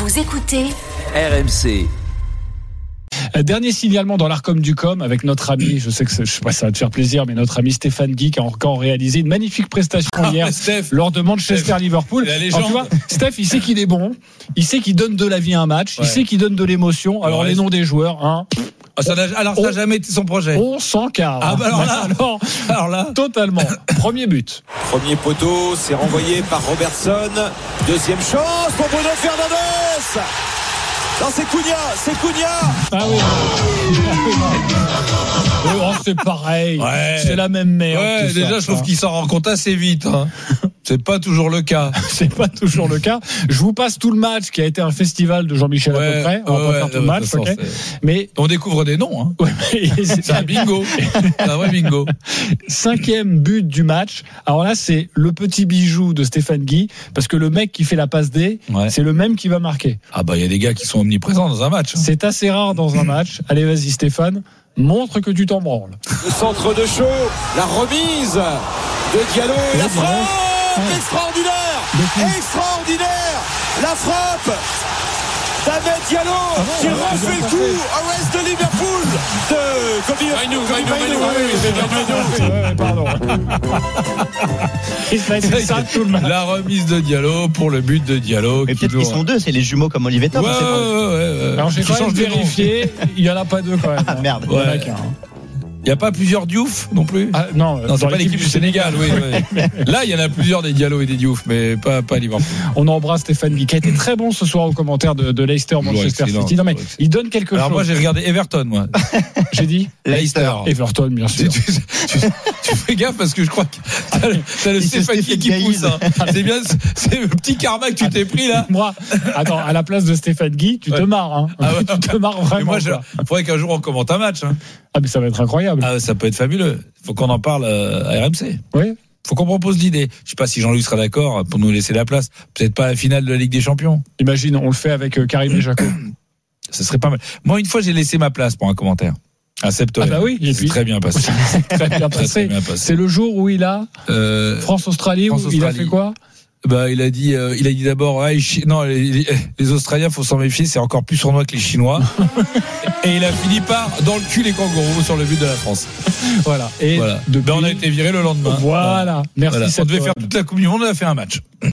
Vous écoutez RMC. Dernier signalement dans l'Arcom du Com avec notre ami, je sais que ça va te faire plaisir, mais notre ami Stéphane Guy qui a encore réalisé une magnifique prestation hier lors de Manchester-Liverpool. Alors, tu vois, Steph, il sait qu'il est bon, il sait qu'il donne de la vie à un match, il sait qu'il donne de l'émotion. Alors les noms des joueurs, hein. Ça n'a jamais été son projet. On s'encarre. Ah bah alors là, totalement. Premier but. Premier poteau, c'est renvoyé par Robertson. Deuxième chance pour Bruno Fernandes. Non, c'est Cunha. Ah oui. Oh, c'est pareil. Ouais. C'est la même merde. Ouais, déjà, je trouve qu'il s'en rend compte assez vite. Hein. C'est pas toujours le cas. C'est pas toujours le cas. Je vous passe tout le match qui a été un festival de Jean-Michel à peu près. On va pas faire tout le match, ok. Mais on découvre des noms. Hein. C'est un bingo. C'est un vrai bingo. 5e but du match. Alors là, c'est le petit bijou de Stéphane Guy, parce que le mec qui fait la passe D, c'est le même qui va marquer. Ah bah il y a des gars qui sont omniprésents dans un match. Hein. C'est assez rare dans un match. Allez, vas-y Stéphane, montre que tu t'en branles. Le centre de chaud, la remise de Diallo et la frappe. Extraordinaire. La frappe d'Ahmed Diallo qui refait le coup à l'ouest de Liverpool de Pardon. La remise de Diallo pour le but de Diallo. Et peut-être qu'ils sont deux, c'est les jumeaux comme Olivier Tom. Ouais. Alors j'ai quand même vérifié, il n'y en a pas deux quand même. Ah merde. Il y en a qu'un. Il n'y a pas plusieurs Diouf non plus. Non, c'est pas l'équipe du Sénégal. Oui. Là, il y en a plusieurs des Diallo et des Diouf, mais pas Liverpool. On embrasse Stéphane Guy, qui a été très bon ce soir au commentaire de Leicester Manchester City. Non mais il donne quelque chose. Alors moi, j'ai regardé Everton, moi. J'ai dit Leicester. Everton, bien sûr. Tu fais gaffe parce que je crois que t'as le Stéphane Guy qui pousse. Hein. C'est bien, c'est le petit karma que tu t'es pris là. Moi, attends, à la place de Stéphane Guy, tu te marres. Hein. Ah ouais. Tu te marres vraiment. Mais moi, il faudrait qu'un jour on commente un match. Hein. Ah mais ça va être incroyable. Ah, ça peut être fabuleux. Faut qu'on en parle à RMC. Oui. Faut qu'on propose l'idée. Je sais pas si Jean-Louis sera d'accord pour nous laisser la place. Peut-être pas la finale de la Ligue des Champions. Imagine, on le fait avec Karim et Jaco. Ça serait pas mal. Moi, une fois, j'ai laissé ma place pour un commentaire. À Septoria. Ah bah oui. C'est très bien passé. Très bien passé. C'est le jour où il a France-Australie, où il a fait quoi? Bah, il a dit d'abord, les Australiens, faut s'en méfier, c'est encore plus sournois que les Chinois. Et il a fini par dans le cul les kangourous sur le but de la France. Voilà. Et voilà. On a été viré le lendemain. Voilà. Merci. Voilà. On devait faire toute la Coupe du Monde, on a fait un match.